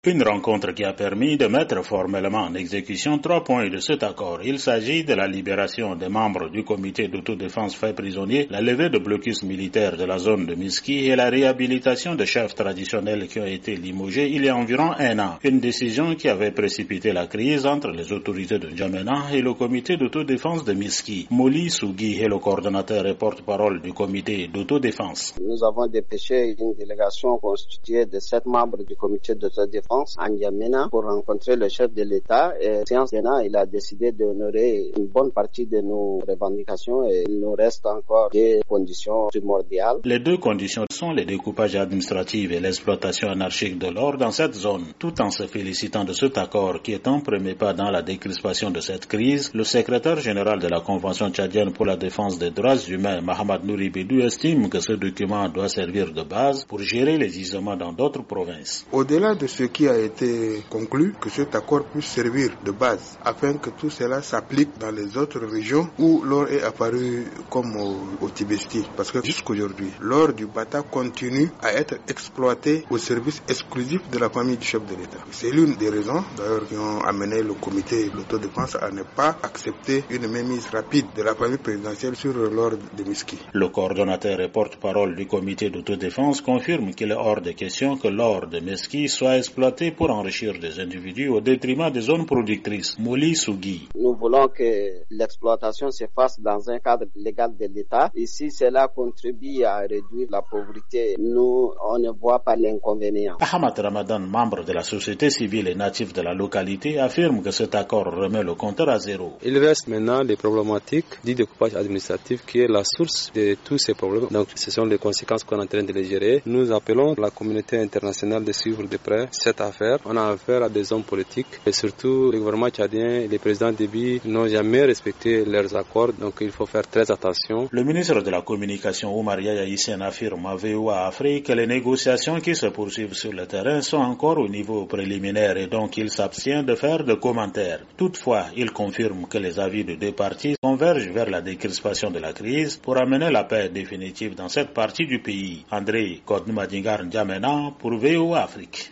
Une rencontre qui a permis de mettre formellement en exécution 3 points de cet accord. Il s'agit de la libération des membres du comité d'autodéfense faits prisonniers, la levée de blocus militaires de la zone de Miski et la réhabilitation de chefs traditionnels qui ont été limogés il y a environ un an. Une décision qui avait précipité la crise entre les autorités de N'Djamena et le comité d'autodéfense de Miski. Moli Sougui est le coordonnateur et porte-parole du comité d'autodéfense. Nous avons dépêché une délégation constituée de 7 membres du comité d'autodéfense à N'Djamena pour rencontrer le chef de l'État et séance Sénat, il a décidé d'honorer une bonne partie de nos revendications et il nous reste encore des conditions primordiales. Les deux conditions sont les découpages administratifs et l'exploitation anarchique de l'or dans cette zone. Tout en se félicitant de cet accord qui est un premier pas dans la décrispation de cette crise, le secrétaire général de la Convention tchadienne pour la défense des droits humains, Mahamad Nouri Bidou, estime que ce document doit servir de base pour gérer les isolements dans d'autres provinces. Au-delà de ce qui a été conclu, que cet accord puisse servir de base afin que tout cela s'applique dans les autres régions où l'or est apparu comme au Tibesti. Parce que jusqu'aujourd'hui, l'or du Bata continue à être exploité au service exclusif de la famille du chef de l'État. C'est l'une des raisons d'ailleurs qui ont amené le comité d'autodéfense à ne pas accepter une mainmise rapide de la famille présidentielle sur l'or de Miski. Le coordonnateur et porte-parole du comité d'autodéfense confirme qu'il est hors de question que l'or de Miski soit exploité pour enrichir des individus au détriment des zones productrices. Moli Sougui. Nous voulons que l'exploitation se fasse dans un cadre légal de l'État. Et si cela contribue à réduire la pauvreté, nous, on ne voit pas l'inconvénient. Ahmad Ramadan, membre de la société civile et natif de la localité, affirme que cet accord remet le compteur à zéro. Il reste maintenant les problématiques du découpage administratif qui est la source de tous ces problèmes. Donc, ce sont les conséquences qu'on est en train de les gérer. Nous appelons la communauté internationale de suivre de près cette affaire. On a affaire à des hommes politiques et surtout le gouvernement tchadien et les présidents Déby n'ont jamais respecté leurs accords, donc il faut faire très attention. Le ministre de la Communication Oumar Yaya Hissène affirme à VOA Afrique que les négociations qui se poursuivent sur le terrain sont encore au niveau préliminaire et donc il s'abstient de faire de commentaires. Toutefois, il confirme que les avis de deux parties convergent vers la décrispation de la crise pour amener la paix définitive dans cette partie du pays. André Kodoumadingar N'Djamena pour VOA Afrique.